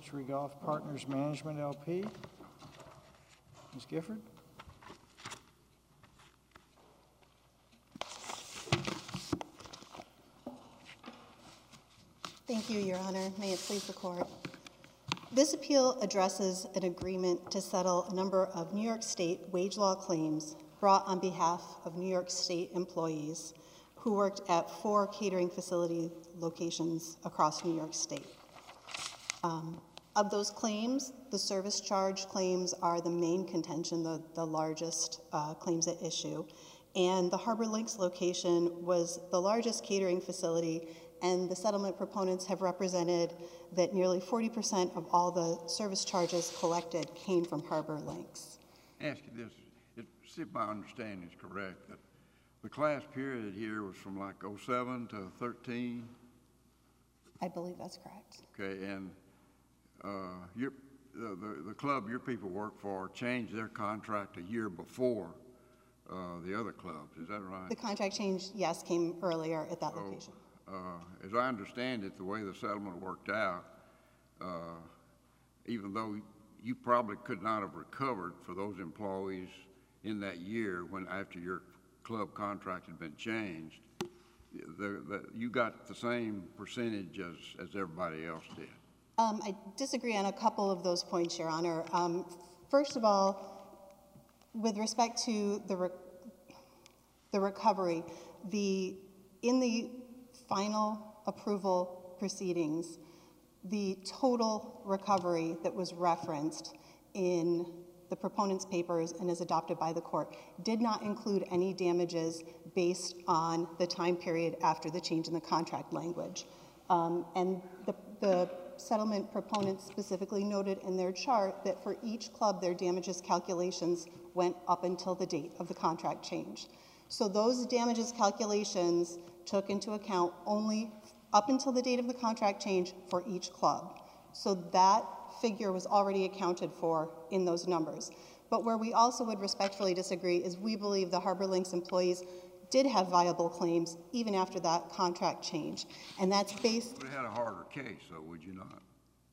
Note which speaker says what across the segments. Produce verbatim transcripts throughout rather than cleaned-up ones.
Speaker 1: Century Golf Partners Management, L P. Miz Gifford.
Speaker 2: Thank you, Your Honor. May it please the Court. This appeal addresses an agreement to settle a number of New York State wage law claims brought on behalf of New York State employees who worked at four catering facility locations across New York State. Um, of those claims, the service charge claims are the main contention, the, the largest uh, claims at issue. And the Harbor Links location was the largest catering facility, and the settlement proponents have represented that nearly forty percent of all the service charges collected came from Harbor Links.
Speaker 3: Ask you this, it, see if my understanding is correct, that the class period here was from like oh seven to thirteen?
Speaker 2: I believe that's correct.
Speaker 3: Okay, and uh, your, the, the, the club your people work for changed their contract a year before uh, the other clubs, is that right?
Speaker 2: The contract change, yes, came earlier at that
Speaker 3: so,
Speaker 2: location.
Speaker 3: Uh, as I understand it, the way the settlement worked out, uh, even though you probably could not have recovered for those employees in that year when after your club contract had been changed, the, the, you got the same percentage as, as everybody else did.
Speaker 2: Um, I disagree on a couple of those points, Your Honor. Um, first of all, with respect to the, re the recovery, the, in the final approval proceedings, the total recovery that was referenced in the proponent's papers and is adopted by the court did not include any damages based on the time period after the change in the contract language. Um, and the, the settlement proponents specifically noted in their chart that for each club, their damages calculations went up until the date of the contract change. So those damages calculations took into account only up until the date of the contract change for each club. So that figure was already accounted for in those numbers. But where we also would respectfully disagree is we believe the Harbor Links employees did have viable claims even after that contract change. And that's based...
Speaker 3: You would have had a harder case, though, would you not?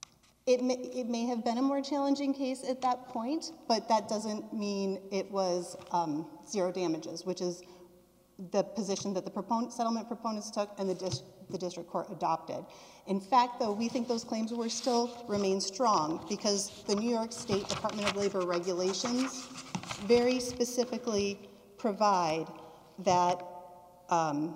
Speaker 2: It may, it may have been a more challenging case at that point, but that doesn't mean it was um, zero damages, which is the position that the proponent, settlement proponents took and the, dis, the district court adopted. In fact, though, we think those claims were still remain strong because the New York State Department of Labor regulations very specifically provide that, um,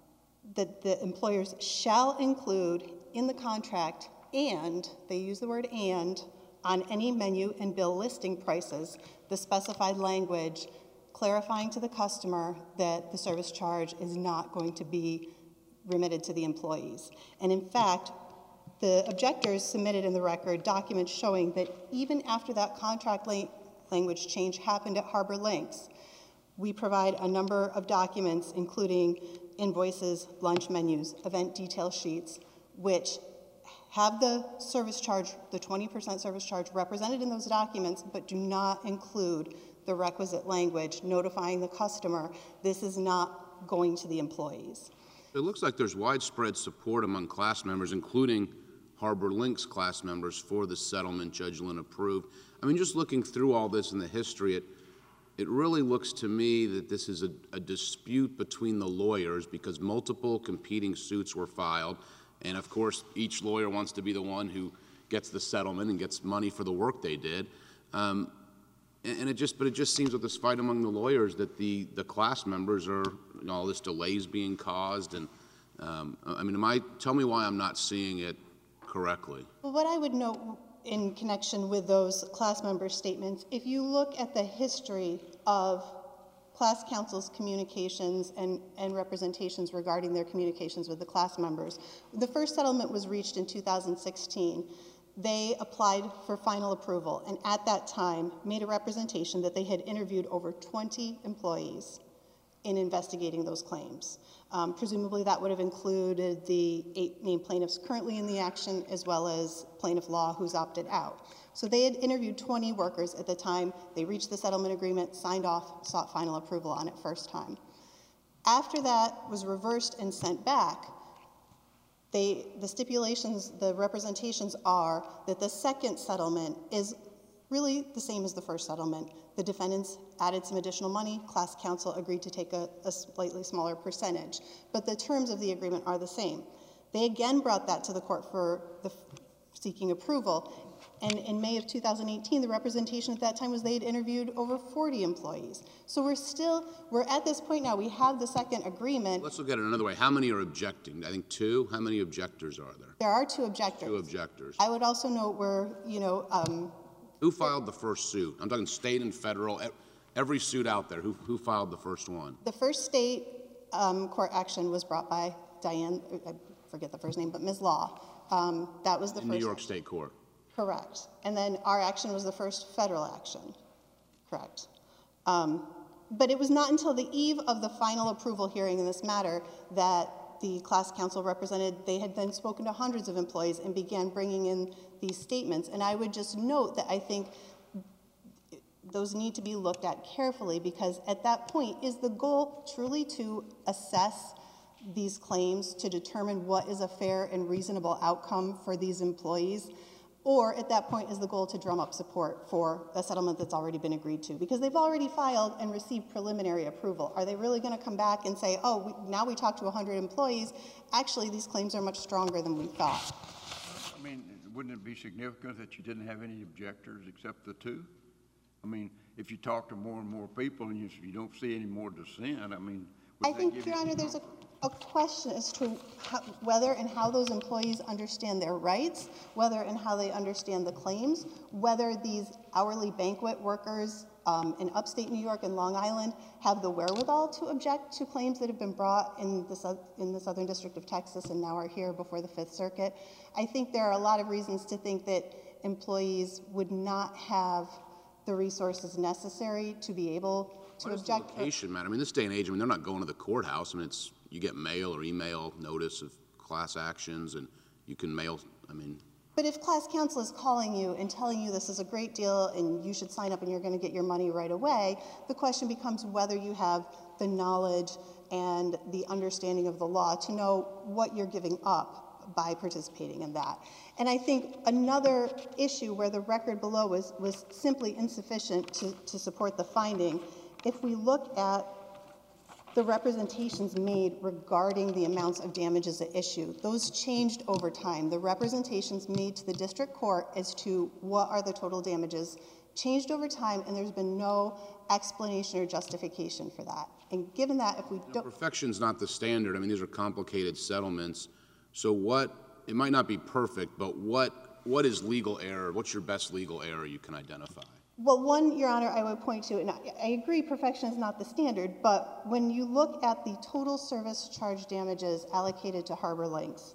Speaker 2: that the employers shall include in the contract and, they use the word and, on any menu and bill listing prices, the specified language clarifying to the customer that the service charge is not going to be remitted to the employees. And in fact, the objectors submitted in the record documents showing that even after that contract la language change happened at Harbor Links, we provide a number of documents, including invoices, lunch menus, event detail sheets, which have the service charge, the twenty percent service charge represented in those documents, but do not include the requisite language notifying the customer this is not going to the employees.
Speaker 4: It looks like there's widespread support among class members, including Harbor Links class members, for the settlement Judge Lynn approved. I mean, just looking through all this in the history, it, it really looks to me that this is a, a dispute between the lawyers because multiple competing suits were filed. And of course, each lawyer wants to be the one who gets the settlement and gets money for the work they did. Um, and it just, but it just seems with this fight among the lawyers that the, the class members are, you know, all this delays being caused. And um, I mean, am I, tell me why I'm not seeing it correctly.
Speaker 2: Well, what I would note in connection with those class member statements, if you look at the history of class counsel's communications and, and representations regarding their communications with the class members, the first settlement was reached in two thousand sixteen. They applied for final approval and at that time made a representation that they had interviewed over twenty employees in investigating those claims. Um, presumably that would have included the eight named plaintiffs currently in the action as well as plaintiff law who's opted out. So they had interviewed twenty workers at the time they reached the settlement agreement, signed off, sought final approval on it first time. After that was reversed and sent back, They, the stipulations, the representations are that the second settlement is really the same as the first settlement. The defendants added some additional money. Class counsel agreed to take a, a slightly smaller percentage. But the terms of the agreement are the same. They again brought that to the court for the seeking approval. And in May of two thousand eighteen, the representation at that time was they had interviewed over forty employees. So we're still, we're at this point now, we have the second agreement.
Speaker 4: Let's look at it another way. How many are objecting? I think two. How many objectors are there?
Speaker 2: There are two objectors.
Speaker 4: Two objectors.
Speaker 2: I would also note where, you know, um,
Speaker 4: Who filed the first suit? I'm talking state and federal, e- every suit out there. Who, who filed the first one?
Speaker 2: the first state um, court action was brought by Diane, I forget the first name, but Miz Law. Um, that was the
Speaker 4: In
Speaker 2: first.
Speaker 4: New York State Court.
Speaker 2: Correct. And then our action was the first federal action. Correct. Um, but it was not until the eve of the final approval hearing in this matter that the class counsel represented, they had then spoken to hundreds of employees and began bringing in these statements. And I would just note that I think those need to be looked at carefully, because at that point, is the goal truly to assess these claims to determine what is a fair and reasonable outcome for these employees? Or at that point, is the goal to drum up support for a settlement that's already been agreed to? Because they've already filed and received preliminary approval. Are they really going to come back and say, oh, we, now we talked to one hundred employees, actually these claims are much stronger than we thought?
Speaker 3: I mean, wouldn't it be significant that you didn't have any objectors except the two? I mean, if you talk to more and more people and you, you don't see any more dissent, I mean, would
Speaker 2: I
Speaker 3: that
Speaker 2: think,
Speaker 3: give
Speaker 2: Your
Speaker 3: you-
Speaker 2: Honor, there's a, a question as to how, whether and how those employees understand their rights, whether and how they understand the claims, whether these hourly banquet workers um, in upstate New York and Long Island have the wherewithal to object to claims that have been brought in the, sou- in the Southern District of Texas and now are here before the Fifth Circuit. I think there are a lot of reasons to think that employees would not have the resources necessary to be able to
Speaker 4: What does the
Speaker 2: object.
Speaker 4: location matter? I mean, this day and age, I mean, they're not going to the courthouse. I mean, it's, you get mail or email notice of class actions, and you can mail, I mean.
Speaker 2: But if class counsel is calling you and telling you this is a great deal and you should sign up and you're going to get your money right away, the question becomes whether you have the knowledge and the understanding of the law to know what you're giving up by participating in that. And I think another issue where the record below was, was simply insufficient to, to support the finding, if we look at the representations made regarding the amounts of damages at issue, those changed over time. The representations made to the district court as to what are the total damages changed over time, and there's been no explanation or justification for that. And given that, if we don't...
Speaker 4: Perfection's not the standard. I mean, these are complicated settlements. So what, it might not be perfect, but what, what is legal error? What's your best legal error you can identify?
Speaker 2: Well, one, Your Honor, I would point to, and I, I agree perfection is not the standard, but when you look at the total service charge damages allocated to Harbor Links,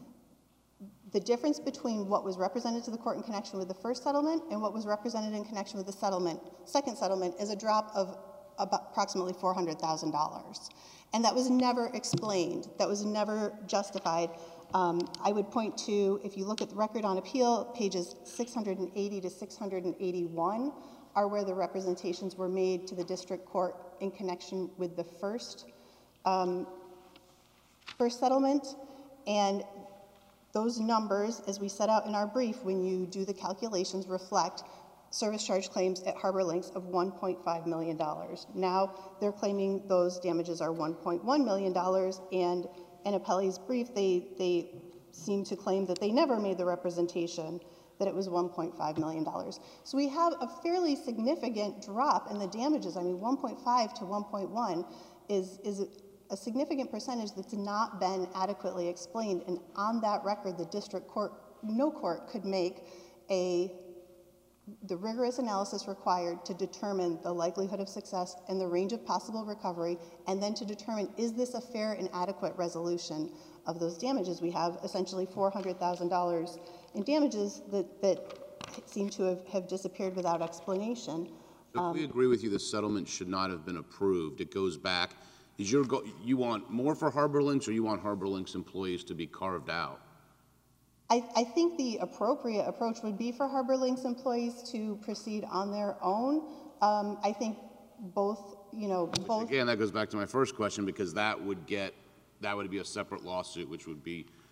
Speaker 2: the difference between what was represented to the court in connection with the first settlement and what was represented in connection with the settlement, second settlement, is a drop of about approximately four hundred thousand dollars. And that was never explained. That was never justified. Um, I would point to, if you look at the record on appeal, pages six hundred eighty to six hundred eighty-one are where the representations were made to the district court in connection with the first, um, first settlement. And those numbers, as we set out in our brief, when you do the calculations, reflect service charge claims at Harbor Links of one point five million dollars. Now they're claiming those damages are one point one million dollars, and in Appellee's brief, they, they seem to claim that they never made the representation that it was one point five million dollars. So we have a fairly significant drop in the damages. I mean, one point five to one point one is, is a significant percentage that's not been adequately explained. And on that record, the district court, no court could make a the rigorous analysis required to determine the likelihood of success and the range of possible recovery, and then to determine, is this a fair and adequate resolution of those damages? We have essentially four hundred thousand dollars in damages that, that seem to have, have disappeared without explanation.
Speaker 4: So if we agree with you the settlement should not have been approved, it goes back. Is your go- you want more for Harbor Links, or you want Harbor Links employees to be carved out?
Speaker 2: I, I think the appropriate approach would be for Harbor Links employees to proceed on their own. Um, I think both, you know, both.
Speaker 4: Again, that goes back to my first question, because that would get, that would be a separate lawsuit, which would be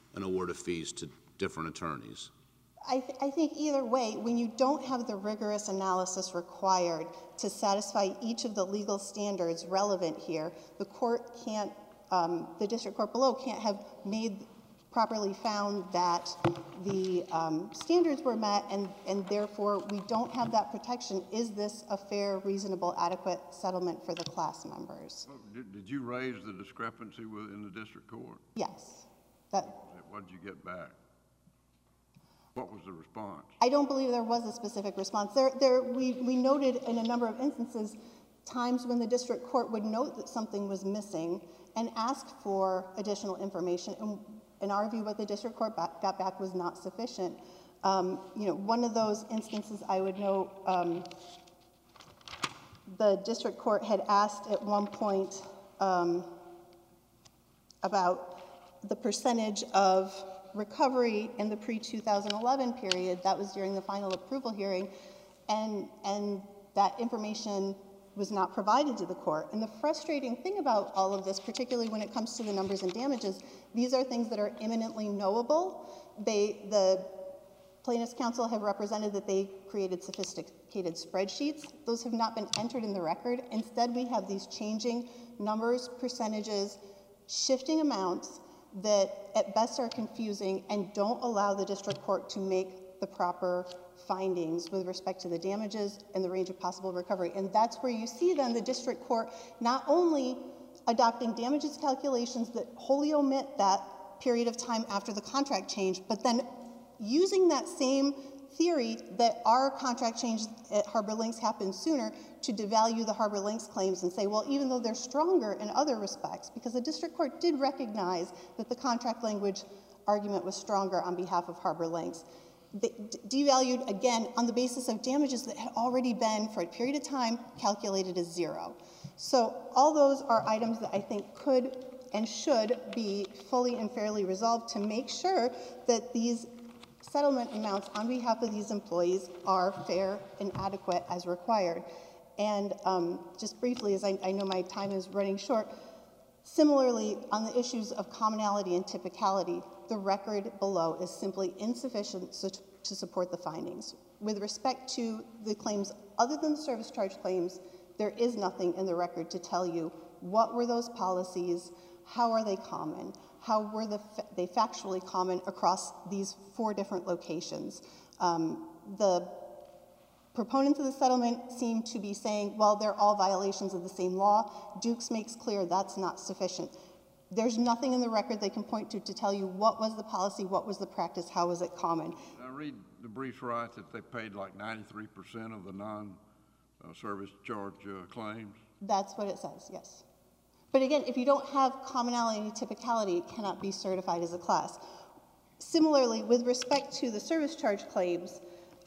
Speaker 4: an award of fees to different attorneys?
Speaker 2: I, th I think either way, when you don't have the rigorous analysis required to satisfy each of the legal standards relevant here, the court can't, um, the district court below can't have made properly found that the um, standards were met, and, and therefore we don't have that protection. Is this a fair, reasonable, adequate settlement for the class members?
Speaker 3: Well, Did, did you raise the discrepancy within the district court?
Speaker 2: Yes. That,
Speaker 3: What did you get back? What was the response?
Speaker 2: I don't believe there was a specific response. There, there, we, we noted in a number of instances times when the district court would note that something was missing and ask for additional information. And in our view, what the district court back, got back was not sufficient. Um, you know, one of those instances I would note, um, the district court had asked at one point um, about the percentage of recovery in the pre two thousand eleven period. That was during the final approval hearing, and, and that information was not provided to the court. And the frustrating thing about all of this, particularly when it comes to the numbers and damages, these are things that are imminently knowable. They, the plaintiffs' counsel have represented that they created sophisticated spreadsheets. Those have not been entered in the record. Instead, we have these changing numbers, percentages, shifting amounts that at best are confusing and don't allow the district court to make the proper findings with respect to the damages and the range of possible recovery. And that's where you see then the district court not only adopting damages calculations that wholly omit that period of time after the contract change, but then using that same theory that our contract change at Harbor Links happened sooner to devalue the Harbor Links claims and say, well, even though they're stronger in other respects, because the district court did recognize that the contract language argument was stronger on behalf of Harbor Links, they devalued again on the basis of damages that had already been, for a period of time, calculated as zero. So all those are items that I think could and should be fully and fairly resolved to make sure that these settlement amounts on behalf of these employees are fair and adequate as required. And um, just briefly, as I, I know my time is running short, similarly, on the issues of commonality and typicality, the record below is simply insufficient so to, to support the findings. With respect to the claims other than the service charge claims, there is nothing in the record to tell you what were those policies, how are they common, how were the fa they factually common across these four different locations. Um, the proponents of the settlement seem to be saying, well, they're all violations of the same law. Dukes makes clear that's not sufficient. There's nothing in the record they can point to to tell you what was the policy, what was the practice, how was it common.
Speaker 3: I read the briefs right that they paid like ninety-three percent of the non-service charge uh, claims.
Speaker 2: That's what it says, yes. But again, if you don't have commonality and typicality, it cannot be certified as a class. Similarly, with respect to the service charge claims,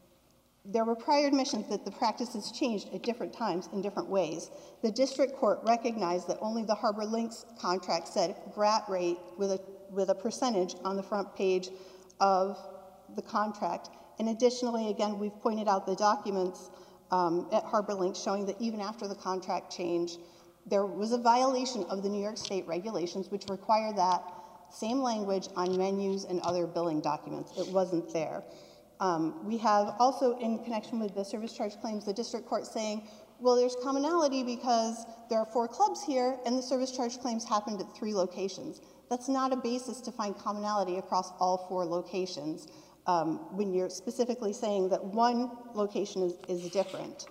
Speaker 2: there were prior admissions that the practices changed at different times in different ways. The district court recognized that only the Harbor Links contract said grat rate with a, with a percentage on the front page of the contract. And additionally, again, we've pointed out the documents um, at Harbor Links showing that even after the contract change, there was a violation of the New York State regulations which require that same language on menus and other billing documents. It wasn't there. Um, we have also, in connection with the service charge claims, the district court saying, well, there's commonality because there are four clubs here and the service charge claims happened at three locations. That's not a basis to find commonality across all four locations um, when you're specifically saying that one location is, is different.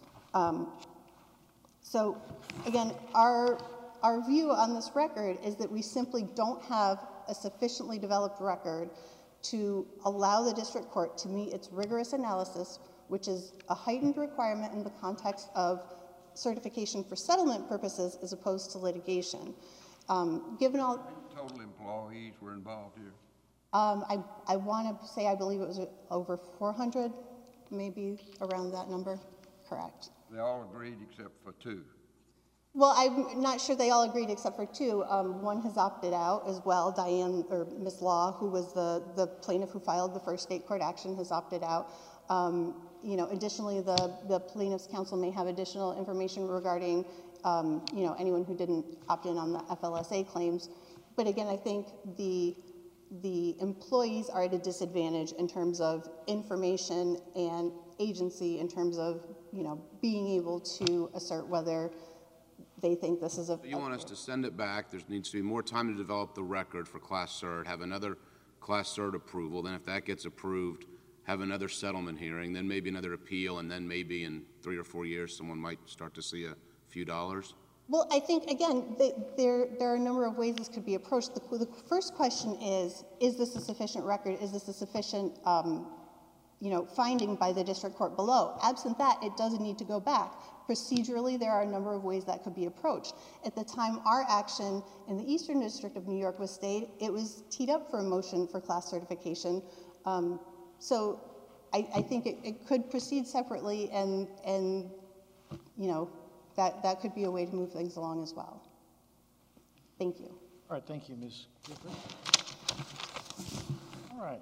Speaker 2: Um, so again, our, our view on this record is that we simply don't have a sufficiently developed record to allow the district court to meet its rigorous analysis, which is a heightened requirement in the context of certification for settlement purposes as opposed to litigation. Um, given all...
Speaker 3: How many total employees were involved here?
Speaker 2: Um, I, I want to say I believe it was over four hundred, maybe around that number. Correct.
Speaker 3: They all agreed except for two.
Speaker 2: Well, I'm not sure they all agreed except for two. Um, one has opted out as well. Diane, or Miz Law, who was the, the plaintiff who filed the first state court action, has opted out. Um, you know, additionally, the, the plaintiff's counsel may have additional information regarding, um, you know, anyone who didn't opt in on the F L S A claims. But again, I think the the employees are at a disadvantage in terms of information and agency in terms of, you know, being able to assert whether they think this is a...
Speaker 4: You want us to send it back, there needs to be more time to develop the record for Class Cert, have another Class Cert approval, then if that gets approved, have another settlement hearing, then maybe another appeal, and then maybe in three or four years someone might start to see a few dollars?
Speaker 2: Well, I think, again, they, there, there are a number of ways this could be approached. The, the first question is, is this a sufficient record? Is this a sufficient, um, you know, finding by the district court below? Absent that, it doesn't need to go back. Procedurally, there are a number of ways that could be approached. At the time our action in the Eastern District of New York was stayed, it was teed up for a motion for class certification. Um, so I, I think it, it could proceed separately, and, and you know, that, that could be a way to move things along as well. Thank you.
Speaker 1: All right, thank you, Miz Gifford. All right.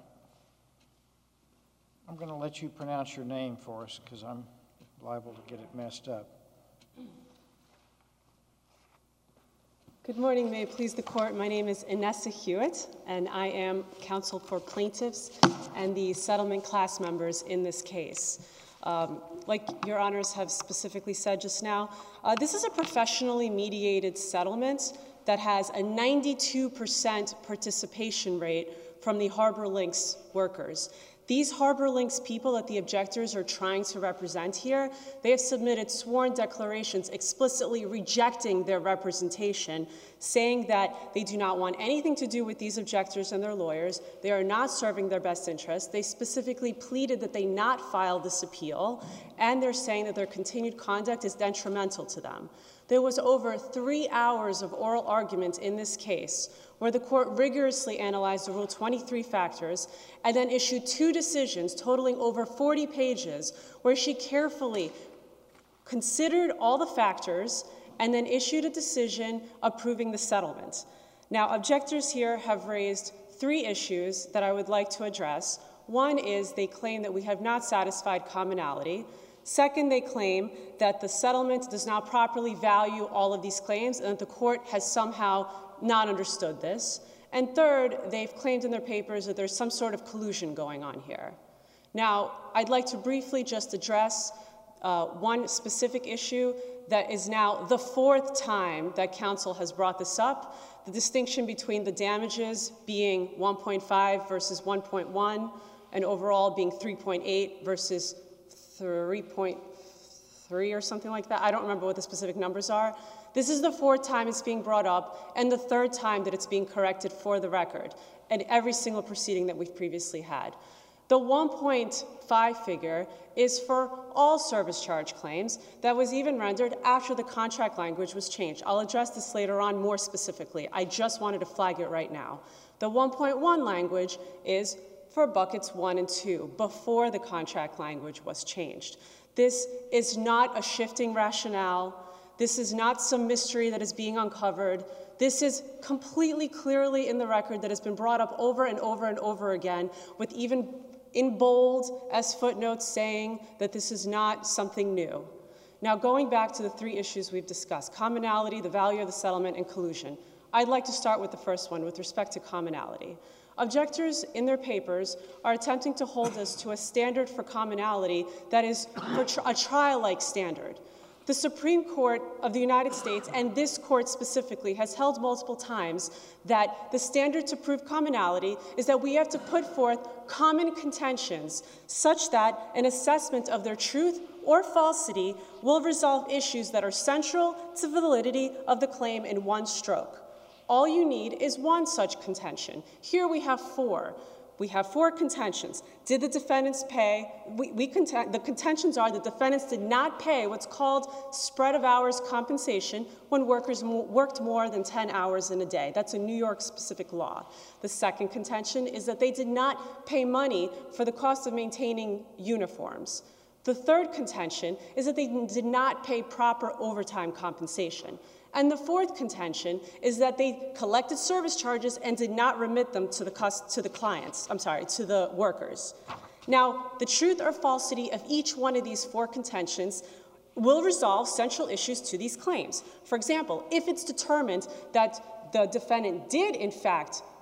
Speaker 1: I'm going to let you pronounce your name for us because I'm liable to get it messed up.
Speaker 5: Good morning. May it please the court. My name is Inessa Hewitt, and I am counsel for plaintiffs and the settlement class members in this case. Um, like your honors have specifically said just now, uh, this is a professionally mediated settlement that has a ninety-two percent participation rate from the Harbor Links workers. These Harbor Links people that the objectors are trying to represent here, they have submitted sworn declarations explicitly rejecting their representation, saying that they do not want anything to do with these objectors and their lawyers. They are not serving their best interests. They specifically pleaded that they not file this appeal, and they're saying that their continued conduct is detrimental to them. There was over three hours of oral argument in this case, where the court rigorously analyzed the Rule twenty-three factors and then issued two decisions totaling over forty pages, where she carefully considered all the factors and then issued a decision approving the settlement. Now, objectors here have raised three issues that I would like to address. One is they claim that we have not satisfied commonality. Second, they claim that the settlement does not properly value all of these claims and that the court has somehow not understood this. And third, they've claimed in their papers that there's some sort of collusion going on here. Now, I'd like to briefly just address uh, one specific issue that is now the fourth time that counsel has brought this up, the distinction between the damages being one point five versus one point one, and overall being three point eight versus three point three or something like that. I don't remember what the specific numbers are. This is the fourth time it's being brought up and the third time that it's being corrected for the record and every single proceeding that we've previously had. The one point five figure is for all service charge claims that was even rendered after the contract language was changed. I'll address this later on more specifically. I just wanted to flag it right now. The one point one language is for buckets one and two before the contract language was changed. This is not a shifting rationale. This is not some mystery that is being uncovered. This is completely clearly in the record that has been brought up over and over and over again, with even in bold as footnotes saying that this is not something new. Now, going back to the three issues we've discussed, commonality, the value of the settlement, and collusion, I'd like to start with the first one with respect to commonality. Objectors in their papers are attempting to hold us to a standard for commonality that is for tr- a trial-like standard. The Supreme Court of the United States, and this court specifically, has held multiple times that the standard to prove commonality is that we have to put forth common contentions such that an assessment of their truth or falsity will resolve issues that are central to the validity of the claim in one stroke. All you need is one such contention. Here we have four. We have four contentions. Did the defendants pay? We, we content, the contentions are that defendants did not pay what's called spread of hours compensation when workers mo- worked more than ten hours in a day. That's a New York specific law. The second contention is that they did not pay money for the cost of maintaining uniforms. The third contention is that they did not pay proper overtime compensation. And the fourth contention is that they collected service charges and did not remit them to the, to the clients, I'm sorry, to the workers. Now, the truth or falsity of each one of these four contentions will resolve central issues to these claims. For example, if it's determined that the defendant did, in fact,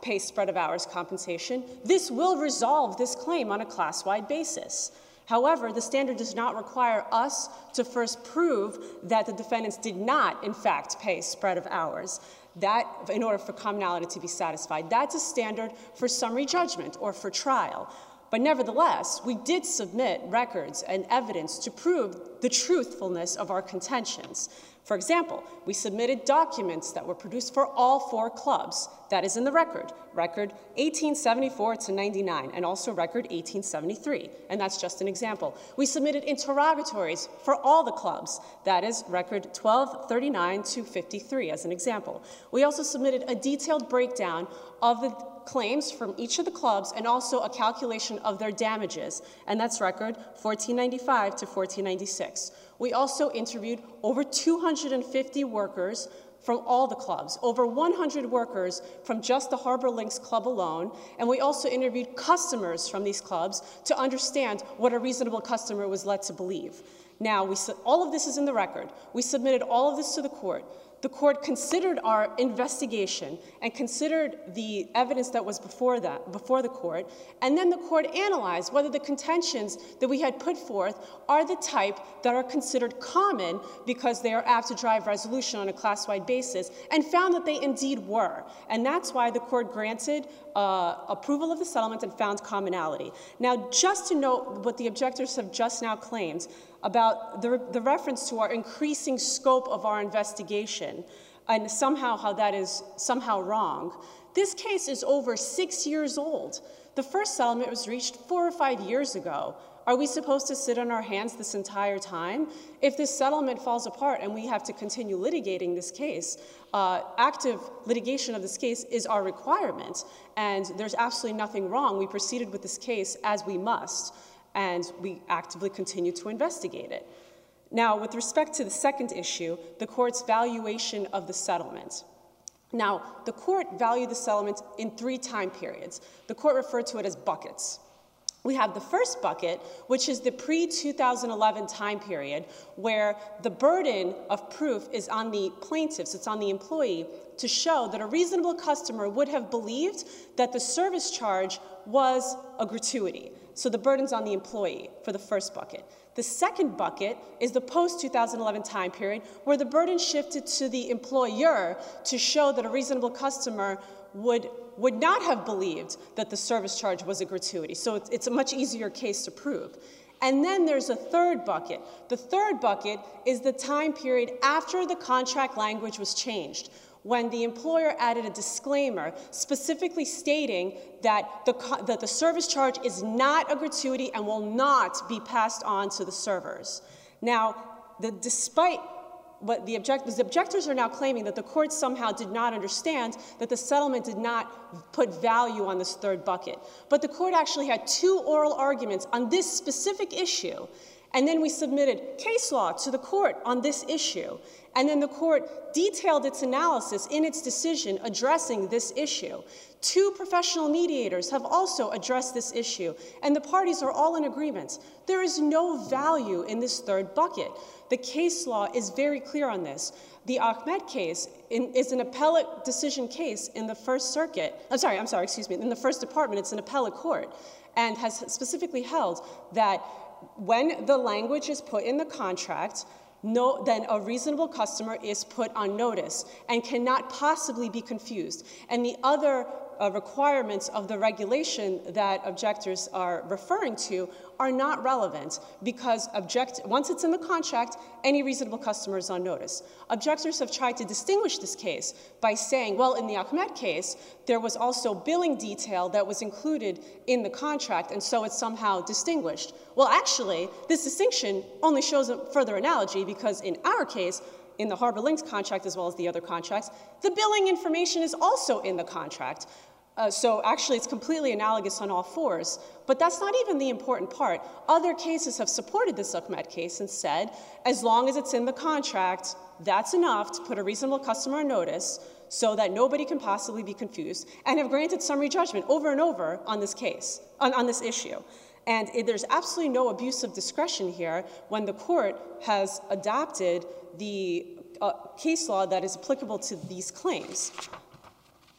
Speaker 5: pay spread of hours compensation, this will resolve this claim on a class-wide basis. However, the standard does not require us to first prove that the defendants did not, in fact, pay spread of hours. That, in order for commonality to be satisfied, that's a standard for summary judgment or for trial. But nevertheless, we did submit records and evidence to prove the truthfulness of our contentions. For example, we submitted documents that were produced for all four clubs. That is in the record, record eighteen seventy-four to ninety-nine, and also record eighteen seventy-three, and that's just an example. We submitted interrogatories for all the clubs. That is record twelve thirty-nine to fifty-three as an example. We also submitted a detailed breakdown of the claims from each of the clubs and also a calculation of their damages, and that's record fourteen ninety-five to fourteen ninety-six. We also interviewed over two hundred fifty workers from all the clubs, over one hundred workers from just the Harbor Links Club alone, and we also interviewed customers from these clubs to understand what a reasonable customer was led to believe. Now, we all of this is in the record. We submitted all of this to the court. The court considered our investigation and considered the evidence that was before that, before the court, and then the court analyzed whether the contentions that we had put forth are the type that are considered common because they are apt to drive resolution on a class-wide basis, and found that they indeed were. And that's why the court granted uh, approval of the settlement and found commonality. Now, just to note what the objectors have just now claimed about the, the reference to our increasing scope of our investigation and somehow how that is somehow wrong. This case is over six years old. The first settlement was reached four or five years ago. Are we supposed to sit on our hands this entire time? If this settlement falls apart and we have to continue litigating this case, uh, active litigation of this case is our requirement, and there's absolutely nothing wrong. We proceeded with this case as we must, and we actively continue to investigate it. Now, with respect to the second issue, the court's valuation of the settlement. Now, the court valued the settlement in three time periods. The court referred to it as buckets. We have the first bucket, which is the pre two thousand eleven time period, where the burden of proof is on the plaintiffs, it's on the employee, to show that a reasonable customer would have believed that the service charge was a gratuity. So the burden's on the employee for the first bucket. The second bucket is the post two thousand eleven time period, where the burden shifted to the employer to show that a reasonable customer would, would not have believed that the service charge was a gratuity. So it's, it's a much easier case to prove. And then there's a third bucket. The third bucket is the time period after the contract language was changed, when the employer added a disclaimer specifically stating that the, that the service charge is not a gratuity and will not be passed on to the servers. Now, the, despite what the, object, the objectors are now claiming that the court somehow did not understand that the settlement did not put value on this third bucket. But the court actually had two oral arguments on this specific issue, and then we submitted case law to the court on this issue. And then the court detailed its analysis in its decision addressing this issue. Two professional mediators have also addressed this issue, and the parties are all in agreement. There is no value in this third bucket. The case law is very clear on this. The Ahmed case in, is an appellate decision case in the First Circuit. I'm sorry, I'm sorry, excuse me, in the First Department. It's an appellate court, and has specifically held that when the language is put in the contract, No, then a reasonable customer is put on notice and cannot possibly be confused. And the other uh, requirements of the regulation that objectors are referring to are not relevant, because object once it's in the contract, any reasonable customer is on notice. Objectors have tried to distinguish this case by saying, well, in the Ahmed case, there was also billing detail that was included in the contract, and so it's somehow distinguished. Well, actually, this distinction only shows a further analogy, because in our case, in the Harbor Links contract as well as the other contracts, the billing information is also in the contract. Uh, so actually, it's completely analogous on all fours. But that's not even the important part. Other cases have supported this Ahmed case and said, as long as it's in the contract, that's enough to put a reasonable customer on notice so that nobody can possibly be confused, and have granted summary judgment over and over on this case, on, on this issue. And it, there's absolutely no abuse of discretion here when the court has adopted the uh, case law that is applicable to these claims.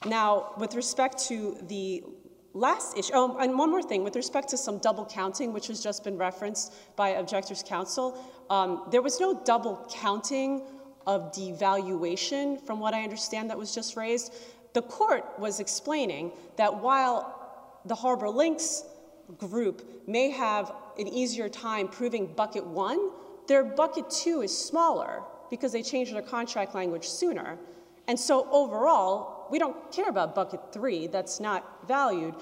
Speaker 5: Now, with respect to the last issue, oh, and one more thing, with respect to some double counting, which has just been referenced by Objectors Counsel, um, there was no double counting of devaluation, from what I understand that was just raised. The court was explaining that while the Harbor Links group may have an easier time proving bucket one, their bucket two is smaller because they changed their contract language sooner. And so overall, we don't care about bucket three, that's not valued.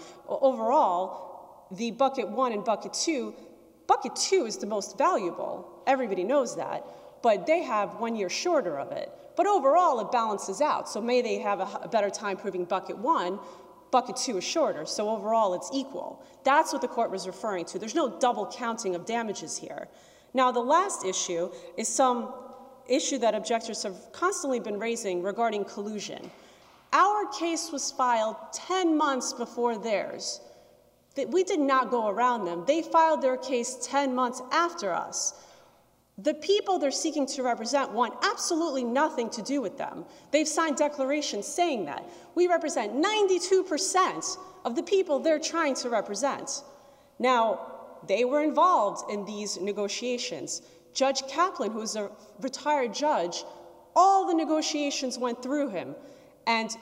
Speaker 5: Overall, the bucket one and bucket two, bucket two is the most valuable. Everybody knows that, but they have one year shorter of it. But overall, it balances out. So may they have a, a better time proving bucket one, bucket two is shorter. So overall, it's equal. That's what the court was referring to. There's no double counting of damages here. Now, the last issue is some issue that objectors have constantly been raising regarding collusion. Our case was filed ten months before theirs. We did not go around them. They filed their case ten months after us. The people they're seeking to represent want absolutely nothing to do with them. They've signed declarations saying that. We represent ninety-two percent of the people they're trying to represent. Now, they were involved in these negotiations. Judge Kaplan, who's a retired judge, all the negotiations went through him. And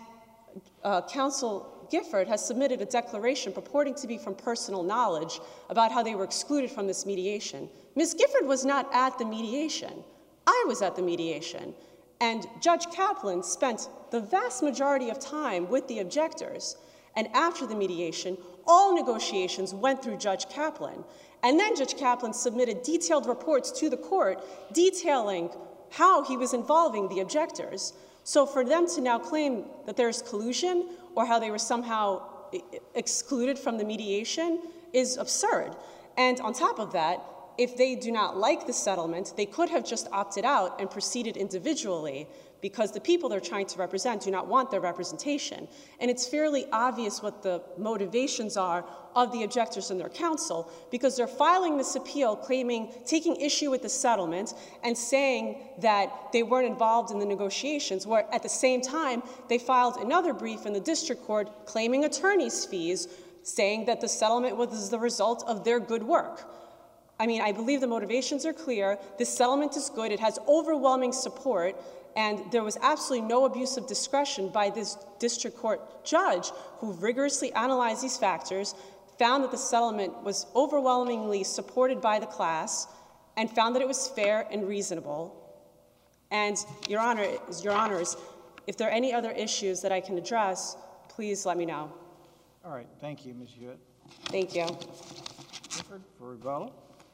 Speaker 5: uh, Counsel Gifford has submitted a declaration purporting to be from personal knowledge about how they were excluded from this mediation. Miz Gifford was not at the mediation. I was at the mediation. And Judge Kaplan spent the vast majority of time with the objectors. And after the mediation, all negotiations went through Judge Kaplan. And then Judge Kaplan submitted detailed reports to the court detailing how he was involving the objectors. So for them to now claim that there's collusion or how they were somehow excluded from the mediation is absurd. And on top of that, if they do not like the settlement, they could have just opted out and proceeded individually because the people they're trying to represent do not want their representation. And it's fairly obvious what the motivations are of the objectors and their counsel because they're filing this appeal claiming, taking issue with the settlement and saying that they weren't involved in the negotiations, where at the same time, they filed another brief in the district court claiming attorney's fees, saying that the settlement was the result of their good work. I mean, I believe the motivations are clear. This settlement is good. It has overwhelming support. And there was absolutely no abuse of discretion by this district court judge who rigorously analyzed these factors, found that the settlement was overwhelmingly supported by the class, and found that it was fair and reasonable. And, Your Honor, Your Honors, if there are any other issues that I can address, please let me know.
Speaker 1: All right, thank you, Miz Hewitt.
Speaker 5: Thank you.
Speaker 1: Gifford for rebuttal.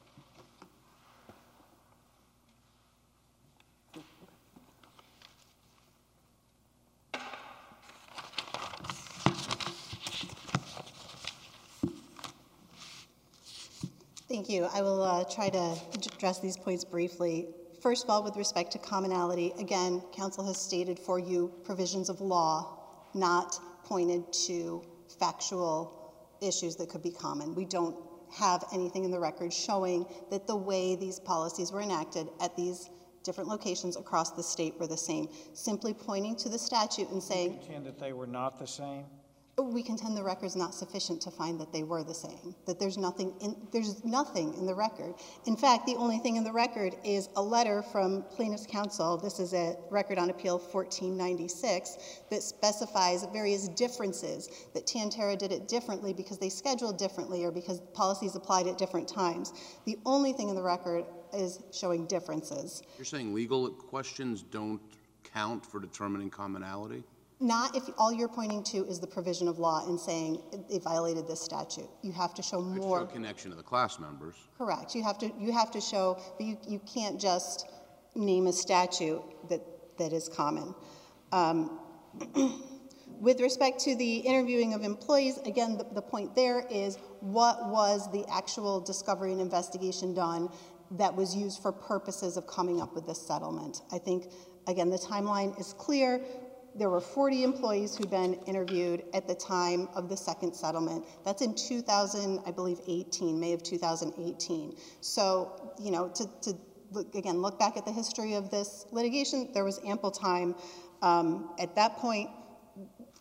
Speaker 2: Thank you. I will uh, try to address these points briefly. First of all, with respect to commonality, again, counsel has stated for you provisions of law, not pointed to factual issues that could be common. We don't have anything in the record showing that the way these policies were enacted at these different locations across the state were the same. Simply pointing to the statute and saying—
Speaker 1: You contend that they were not the same?
Speaker 2: We contend the record is not sufficient to find that they were the same, that there's nothing in, there's nothing in the record. In fact, the only thing in the record is a letter from plaintiff's counsel. This is a record on appeal fourteen ninety-six that specifies various differences, that Tantera did it differently because they scheduled differently or because policies applied at different times. The only thing in the record is showing differences.
Speaker 4: You're saying legal questions don't count for determining commonality?
Speaker 2: Not if all you're pointing to is the provision of law and saying they violated this statute. You have to show more.
Speaker 4: Show connection to the class members.
Speaker 2: Correct. You have to. You have to show, but you, you can't just name a statute that that is common. Um, with respect to the interviewing of employees, again, the, the point there is what was the actual discovery and investigation done that was used for purposes of coming up with this settlement. I think, again, the timeline is clear. There were forty employees who'd been interviewed at the time of the second settlement. That's in two thousand, I believe, eighteen, May of two thousand eighteen. So, you know, to, to look, again, look back at the history of this litigation, there was ample time. Um, at that point,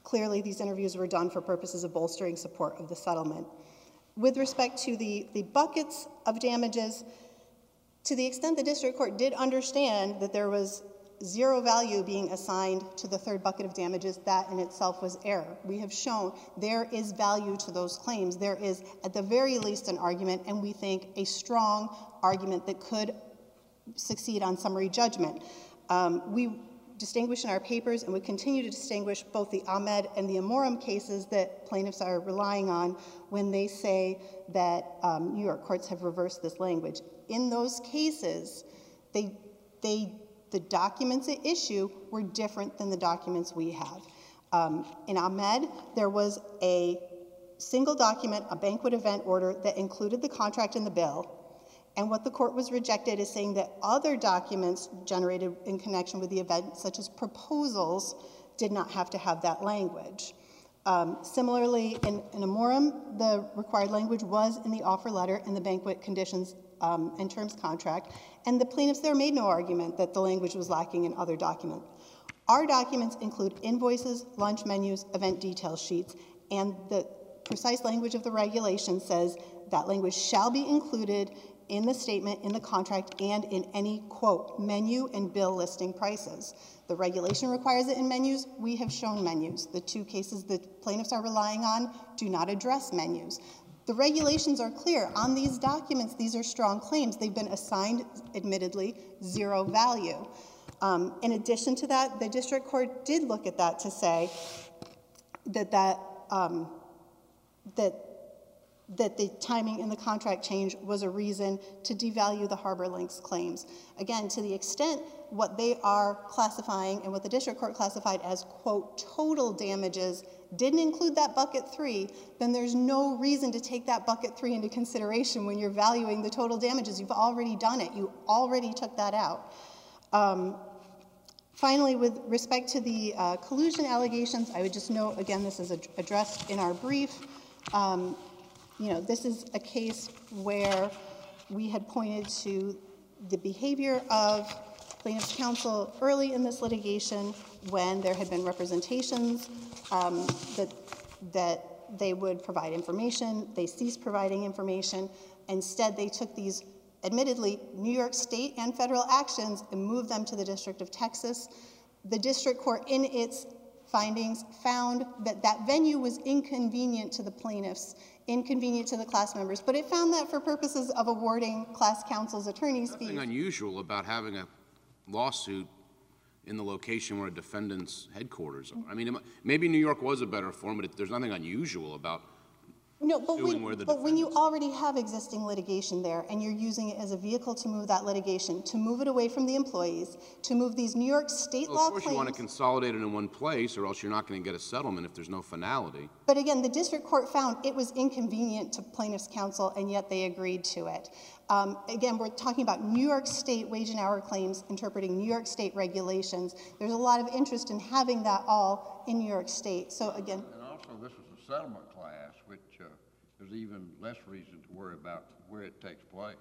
Speaker 2: Clearly, these interviews were done for purposes of bolstering support of the settlement. With respect to the, the buckets of damages, to the extent the district court did understand that there was zero value being assigned to the third bucket of damages, that in itself was error. We have shown there is value to those claims. There is, at the very least, an argument, and we think a strong argument that could succeed on summary judgment. Um, we distinguish in our papers, and we continue to distinguish both the Ahmed and the Amorum cases that plaintiffs are relying on when they say that um, New York courts have reversed this language. In those cases, they, they, the documents at issue were different than the documents we have. Um, in Ahmed, there was a single document, a banquet event order that included the contract and the bill. And what the court was rejected is saying that other documents generated in connection with the event, such as proposals, did not have to have that language. Um, similarly, in, in Amorum, the required language was in the offer letter and the banquet conditions um, and terms contract, and the plaintiffs there made no argument that the language was lacking in other documents. Our documents include invoices, lunch menus, event detail sheets, and the precise language of the regulation says that language shall be included in the statement, in the contract, and in any, quote, menu and bill listing prices. The regulation requires it in menus. We have shown menus. The two cases that plaintiffs are relying on do not address menus. The regulations are clear. On these documents, these are strong claims. They've been assigned, admittedly, zero value. Um, in addition to that, the district court did look at that to say that that, um, that that the timing in the contract change was a reason to devalue the Harbor Links claims. Again, to the extent what they are classifying and what the district court classified as, quote, total damages didn't include that bucket three, then there's no reason to take that bucket three into consideration when you're valuing the total damages. You've already done it. You already took that out. Um, finally, with respect to the uh, collusion allegations, I would just note, again, this is ad addressed in our brief. Um, You know, this is a case where we had pointed to the behavior of plaintiff's counsel early in this litigation when there had been representations um, that, that they would provide information. They ceased providing information. Instead, they took these, admittedly, New York State and federal actions and moved them to the District of Texas. The district court, in its findings, found that that venue was inconvenient to the plaintiffs, inconvenient to the class members, but it found that for purposes of awarding class counsel's attorney's fees.
Speaker 4: Nothing unusual about having a lawsuit in the location where a defendant's headquarters are. I mean, maybe New York was a better form, but it, there's nothing unusual about
Speaker 2: No, but,
Speaker 4: suing
Speaker 2: when,
Speaker 4: where the
Speaker 2: but when you
Speaker 4: defendants-
Speaker 2: already have existing litigation there and you're using it as a vehicle to move that litigation, to move it away from the employees, to move these New York state
Speaker 4: Well,
Speaker 2: law
Speaker 4: of course
Speaker 2: claims.
Speaker 4: you want to consolidate it in one place, or else you're not going to get a settlement if there's no finality.
Speaker 2: But again, the district court found it was inconvenient to plaintiff's counsel, and yet they agreed to it. Um, again, we're talking about New York State wage and hour claims interpreting New York State regulations. There's a lot of interest in having that all in New York State. So again,
Speaker 3: And also, this is a settlement class, which uh, there's even less reason to worry about where it takes place.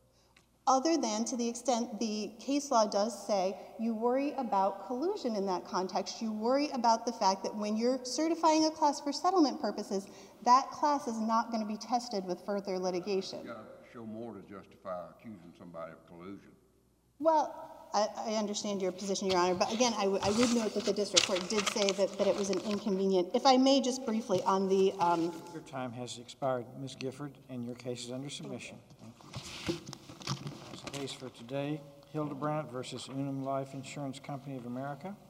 Speaker 2: other than to the extent the case law does say you worry about collusion in that context, you worry about the fact that when you're certifying a class for settlement purposes, that class is not going to be tested with further litigation.
Speaker 3: You've got to show more to justify accusing somebody of collusion.
Speaker 2: Well, I, I understand your position, Your Honor, but again, I, I would note that the district court did say that, that it was an inconvenient. If I may just briefly on the... Um,
Speaker 1: Your time has expired, Miz Gifford, and your case is under submission. Thank you. That's the case for today. Hildebrandt versus Unum Life Insurance Company of America.